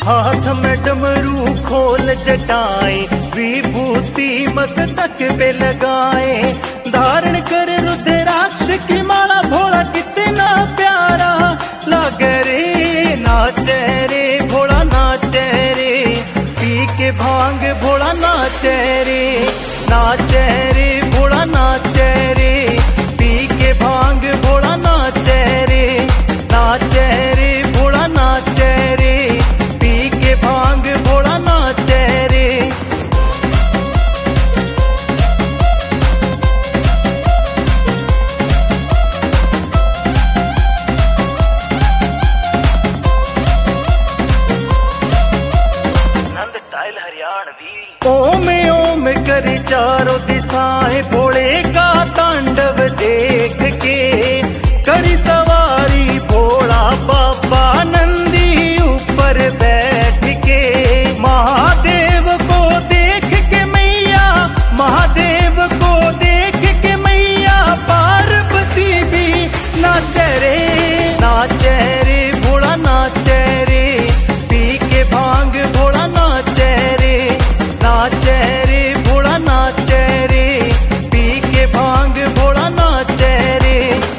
हाथ में डमरू खोल जटाए, विभूति मस्तक पे लगाए, धारण कर रुद्राक्ष की माला, भोला कितना प्यारा लागे रे। नाचे रे भोला नाचे रे, पी के भांग भोला नाचे रे। नाचे रे भोला नाचे रे, पी के भांग भोला नाचे रे। नाचे रे भोला नाचे रे, पी के भांग भोला नाचे रे। ओम ओम कर चारों दिशाएं, भोले का तांडव देख के करी सवारी भोला बाबा नंदी ऊपर बैठ के। महादेव को देख के मैया, महादेव को देख के मैया, पार्वती भी नाचे रे। नाचे रे भोला नाचे रे, पी के भांग भोला नाचे रे। नाचे रे भोला नाचे रे, पी के भांग भोला नाचे रे।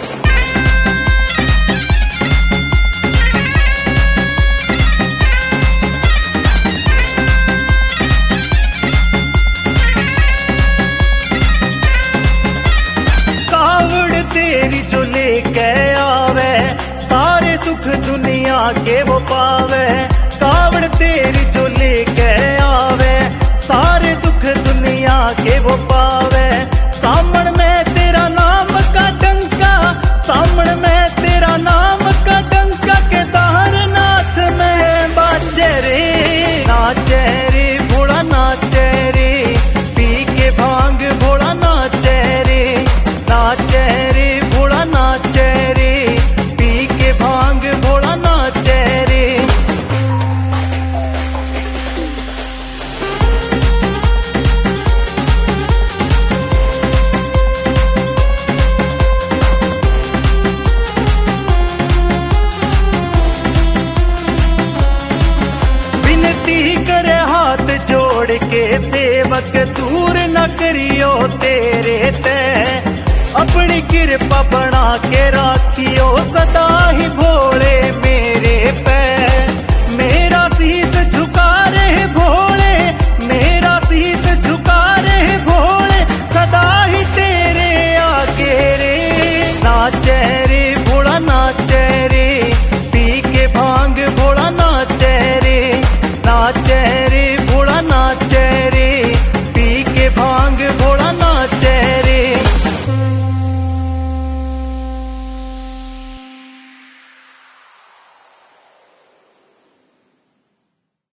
कावड़ तेरी जो लेके आवे, सारे सुख दुनिया के वो पावे। कावड़ तेरी जो लेके आवे, सारे सुख दुनिया के वो पावे। सामण में तेरा नाम का डंका, सामण में तेरा नाम का डंका, केदारनाथ में बाजे रे। नाचे रे भोला नाचे रे, पी के भांग भोला नाचे रे। नाचे रे भोला नाचे रे, पी के भांग भोला नाचे रे। विनती करे हाथ जोड़ के सेवक, दूर न करियो तेरे ते। अपनी कृपा बना के राखियो सदा ही भोले।